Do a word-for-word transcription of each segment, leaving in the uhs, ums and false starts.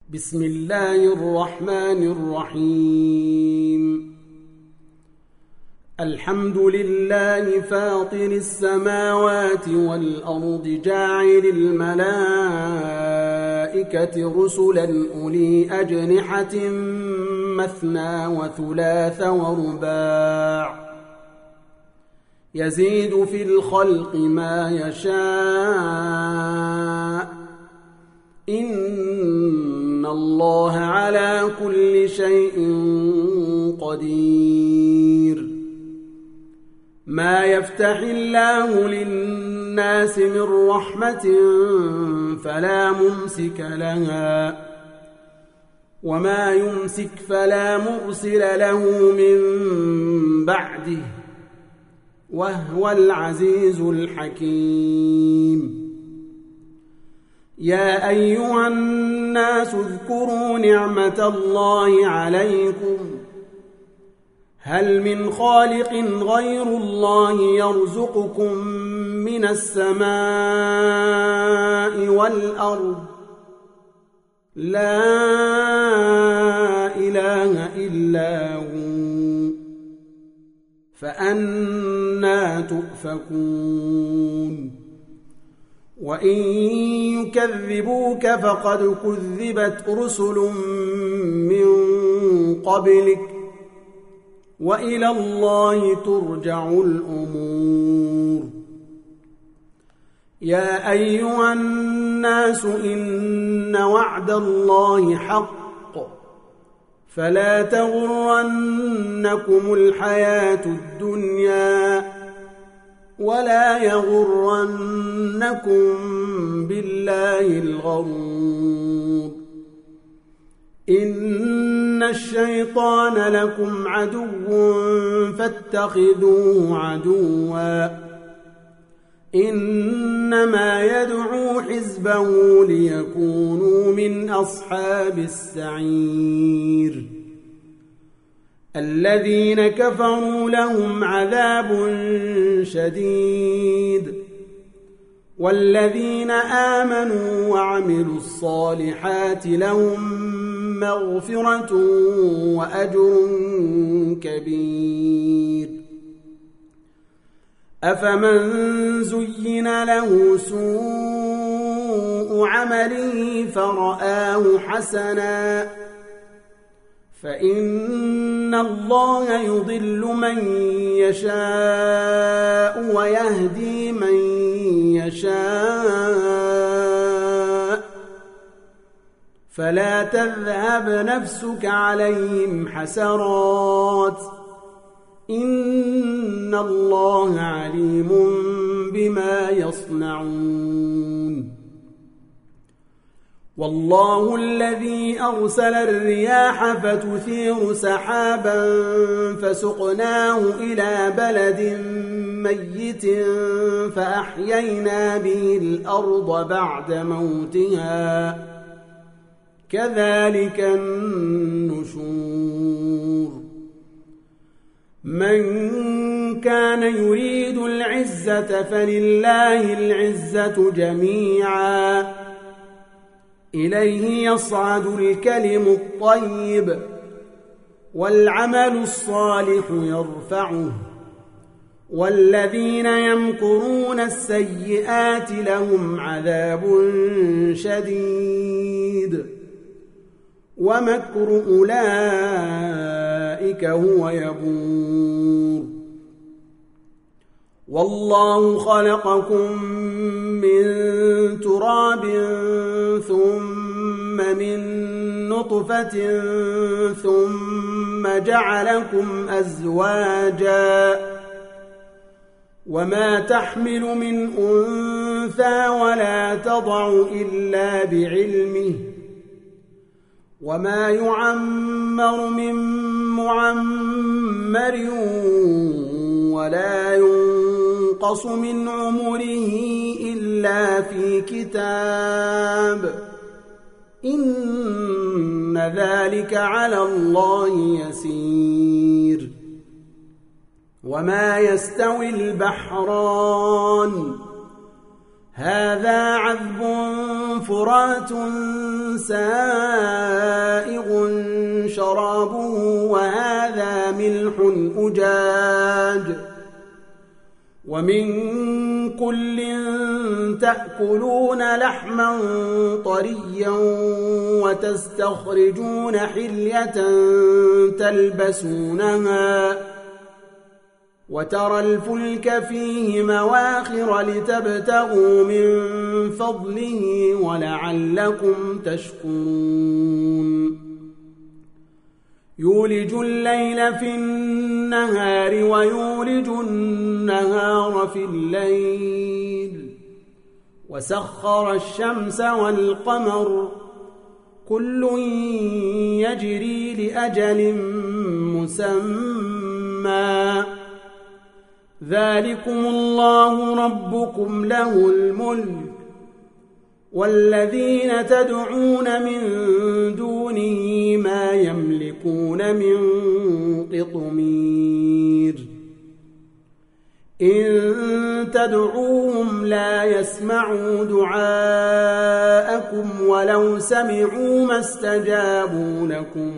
بسم الله الرحمن الرحيم. الحمد لله فاطر السماوات والأرض جاعل الملائكة رسلا أولي أجنحة مثنى وثلاث ورباع يزيد في الخلق ما يشاء إن الله على كل شيء قدير. ما يفتح الله للناس من رحمة فلا ممسك لها وما يمسك فلا مرسل له من بعده وهو العزيز الحكيم. يا أيها الناس اذكروا نعمة الله عليكم هل من خالق غير الله يرزقكم من السماء والأرض لا إله إلا هو فأنى تؤفكون. وإن يكذبوك فقد كذبت رسل من قبلك وإلى الله ترجع الأمور. يا أيها الناس إن وعد الله حق فلا تغرنكم الحياة الدنيا ولا يغرنكم بالله الغرور. إن الشيطان لكم عدو فاتخذوه عدوا إنما يدعو حزبه ليكونوا من أصحاب السعير. الذين كفروا لهم عذاب شديد والذين آمنوا وعملوا الصالحات لهم مغفرة وأجر كبير. أفمن زين له سوء عمله فرآه حسنا فإن الله يضل من يشاء ويهدي من يشاء فلا تذهب نفسك عليهم حسرات إن الله عليم بما يصنعون. والله الذي أرسل الرياح فتثير سحابا فسقناه إلى بلد ميت فأحيينا به الأرض بعد موتها كذلك النشور. من كان يريد العزة فلله العزة جميعا إليه يصعد الكلم الطيب والعمل الصالح يرفعه والذين يمكرون السيئات لهم عذاب شديد ومكر أولئك هو يبور. والله خلقكم من تراب ثم من نطفة ثم جعلكم أزواجا وما تحمل من أنثى ولا تضع إلا بعلمه وما يعمر من معمر ولا ينقص من عمره إلا في كتاب إن ذلك على الله يسير. وما يستوي البحران هذا عذب فرات سائغ شرابه وهذا ملح أجاج ومن كل تأكلون لحما طريا وتستخرجون حلية تلبسونها وترى الفلك فيه مواخر لتبتغوا من فضله ولعلكم تشكرون يولج الليل في النهار ويولج النهار في الليل وسخر الشمس والقمر كل يجري لأجل مسمى ذلكم الله ربكم له الملك والذين تدعون من دونه ما يملكون من قطمير إن تدعوهم لا يسمعوا دعاءكم ولو سمعوا ما استجابوا لكم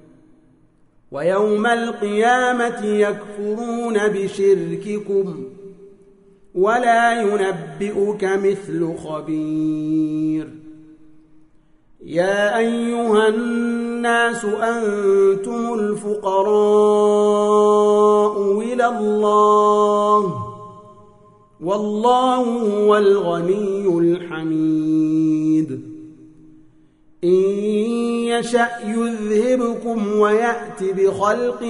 ويوم القيامة يكفرون بشرككم ولا ينبئك مثل خبير يا أيها الناس أنتم الفقراء إلى الله والله هو الغني الحميد إن يشأ يذهبكم ويأت بخلق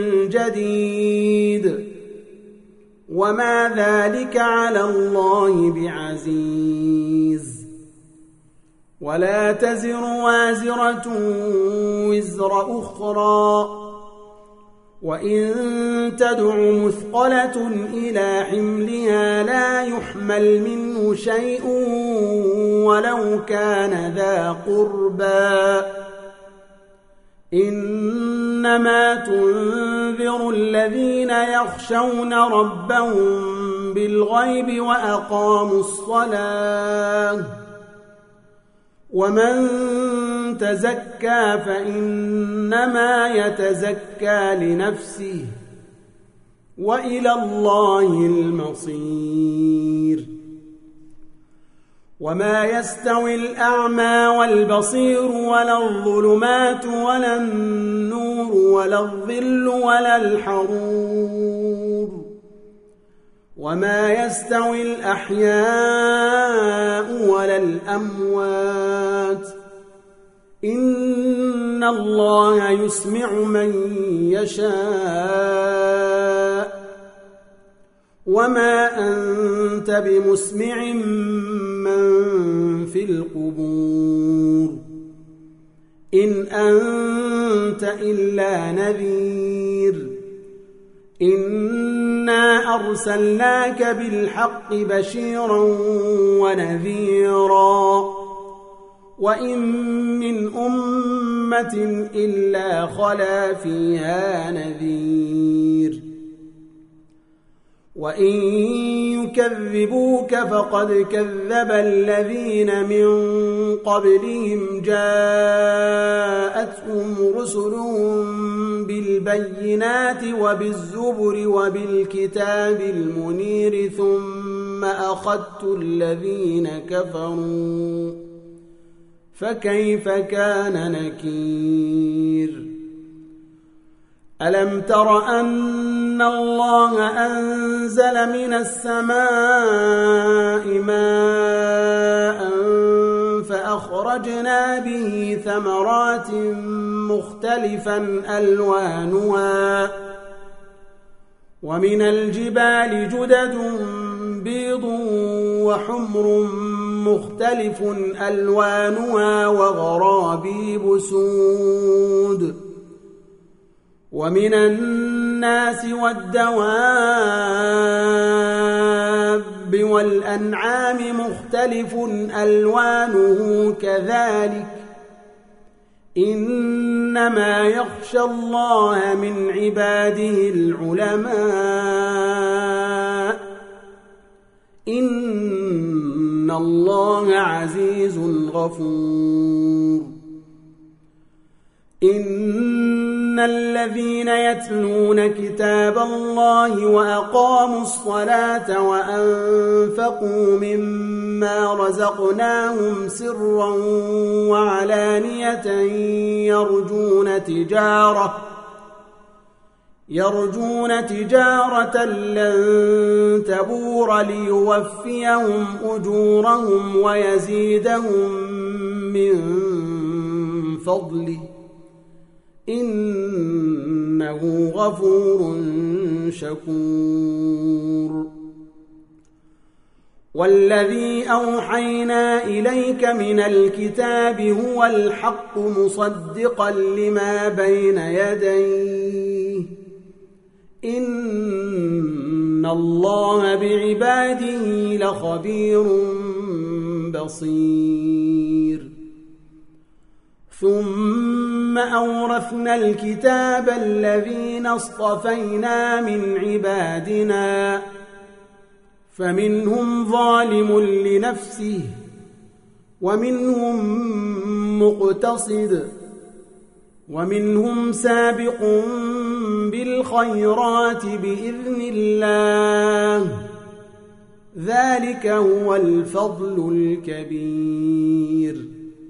جديد وما ذلك على الله بعزيز ولا تزر وازرة وزر أخرى وإن تدع مثقلة إلى حملها لا يحمل منه شيء ولو كان ذا قربى إنما تنذر الذين يخشون ربهم بالغيب وأقاموا الصلاة ومن تزكى فإنما يتزكى لنفسه وإلى الله المصير وما يستوي الأعمى والبصير ولا الظلمات ولا النور ولا الظل ولا الحرور وما يستوي الأحياء ولا الأموات إن الله يسمع من يشاء وما أنت بمسمع من في القبور إن أنت إلا نذير إنا أرسلناك بالحق بشيرا ونذيرا وإن من أمة إلا خلا فيها نذير وإن يكذبوك فقد كذب الذين من قبلهم جاءتهم رسلهم بالبينات وبالزبر وبالكتاب المنير ثم أخذت الذين كفروا فكيف كان نكير ألم تر أن الله أنزل من السماء ماء فأخرجنا به ثمرات مختلفا ألوانها ومن الجبال جدد بيض وحمر مختلف ألوانها وغرابيب سود ومن الناس والدواب والأنعام مختلف ألوانه كذلك إنما يخشى الله من عباده العلماء إن إن الله عزيز غفور إن الذين يتلون كتاب الله وأقاموا الصلاة وأنفقوا مما رزقناهم سرا وعلانية يرجون تجارة يرجون تجارة لن تبور ليوفيهم أجورهم ويزيدهم من فضله إنه غفور شكور والذي أوحينا إليك من الكتاب هو الحق مصدقا لما بين يديه إن الله بعباده لخبير بصير ثم أورثنا الكتاب الذين اصطفينا من عبادنا فمنهم ظالم لنفسه ومنهم مقتصد ومنهم سابق بالخيرات بإذن الله ذلك هو الفضل الكبير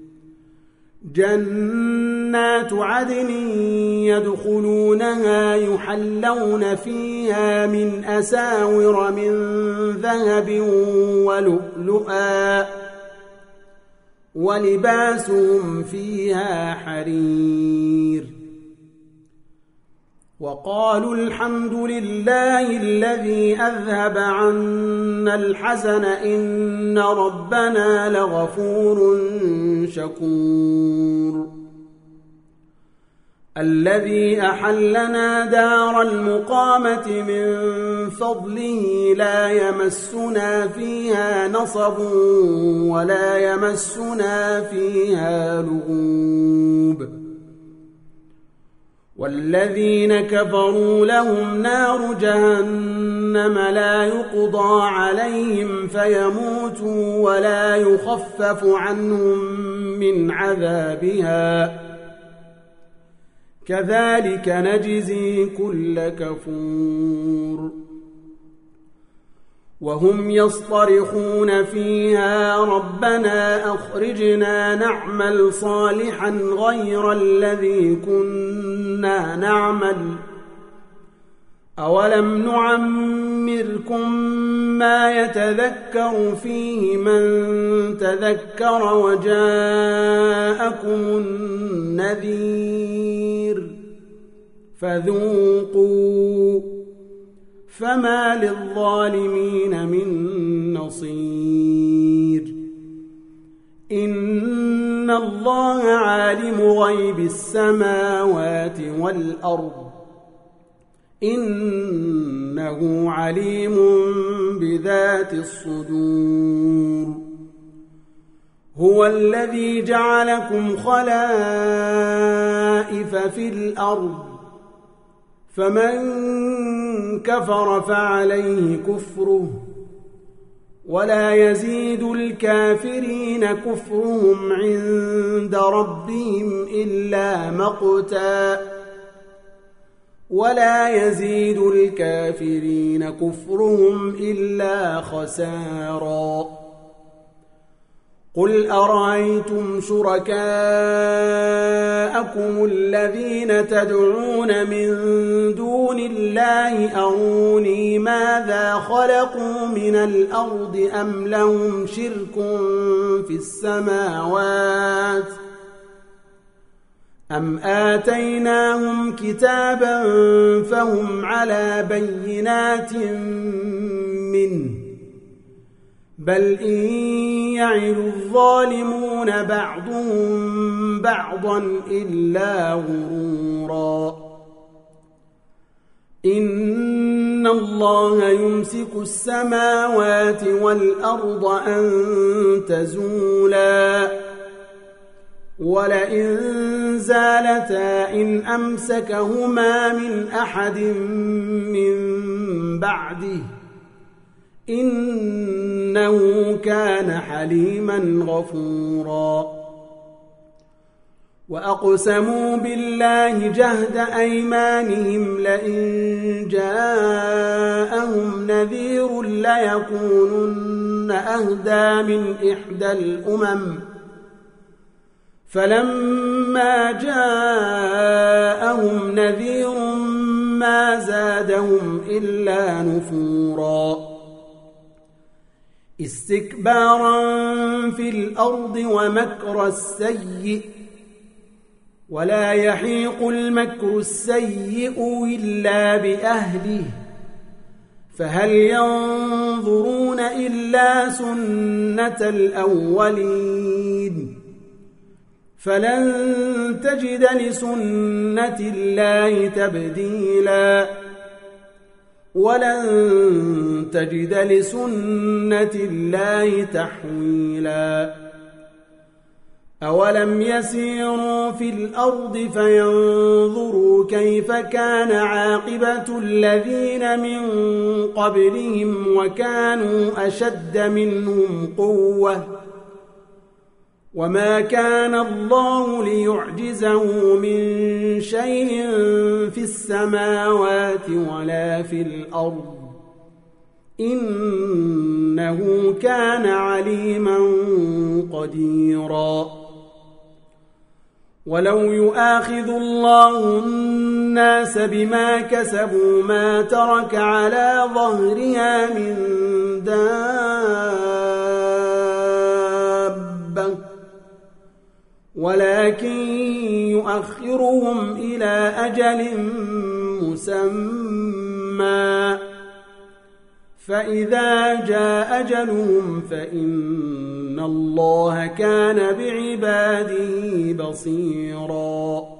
جنات عدن يدخلونها يحلون فيها من أساور من ذهب ولؤلؤا ولباسهم فيها حرير وقالوا الحمد لله الذي أذهب عنا الحزن إن ربنا لغفور شكور الذي أحلنا دار المقامة من فضله لا يمسنا فيها نصب ولا يمسنا فيها لغوب والذين كفروا لهم نار جهنم لا يقضى عليهم فيموتوا ولا يخفف عنهم من عذابها كذلك نجزي كل كفور وهم يصطرخون فيها ربنا أخرجنا نعمل صالحا غير الذي كنا نعمل أولم نعمركم ما يتذكر فيه من تذكر وجاءكم النذير فذوقوا فما للظالمين من نصير إن الله عالم غيب السماوات والأرض إنه عليم بذات الصدور هو الذي جعلكم خلائف في الأرض فمن كفر فعليه كفره ولا يزيد الكافرين كفرهم عند ربهم إلا مقتا ولا يزيد الكافرين كفرهم إلا خسارا قل أرأيتم شركاءكم الذين تدعون من دون الله أروني ماذا خلقوا من الأرض أم لهم شرك في السماوات أم آتيناهم كتابا فهم على بينات منه بل إن يعد الظالمون بعضهم بعضا إلا غرورا إن الله يمسك السماوات والأرض أن تزولا ولئن زالتا إن أمسكهما من أحد من بعده إنه كان حليما غفورا وأقسموا بالله جهد أيمانهم لئن جاءهم نذير ليكونن أهدى من إحدى الأمم فلما جاءهم نذير ما زادهم إلا نفورا استكبارا في الأرض ومكر السيء ولا يحيق المكر السيء إلا بأهله فهل ينظرون إلا سنة الأولين فلن تجد لسنة الله تبديلا ولن تجد لسنة الله تحويلا أولم يسيروا في الأرض فينظروا كيف كان عاقبة الذين من قبلهم وكانوا أشد منهم قوة وما كان الله ليعجزه من شيء في السماوات ولا في الأرض إنه كان عليما قديرا ولو يؤاخذ الله الناس بما كسبوا ما ترك على ظهرها من دابة ولكن يؤخرهم إلى أجل مسمى فإذا جاء أجلهم فإن الله كان بعباده بصيراً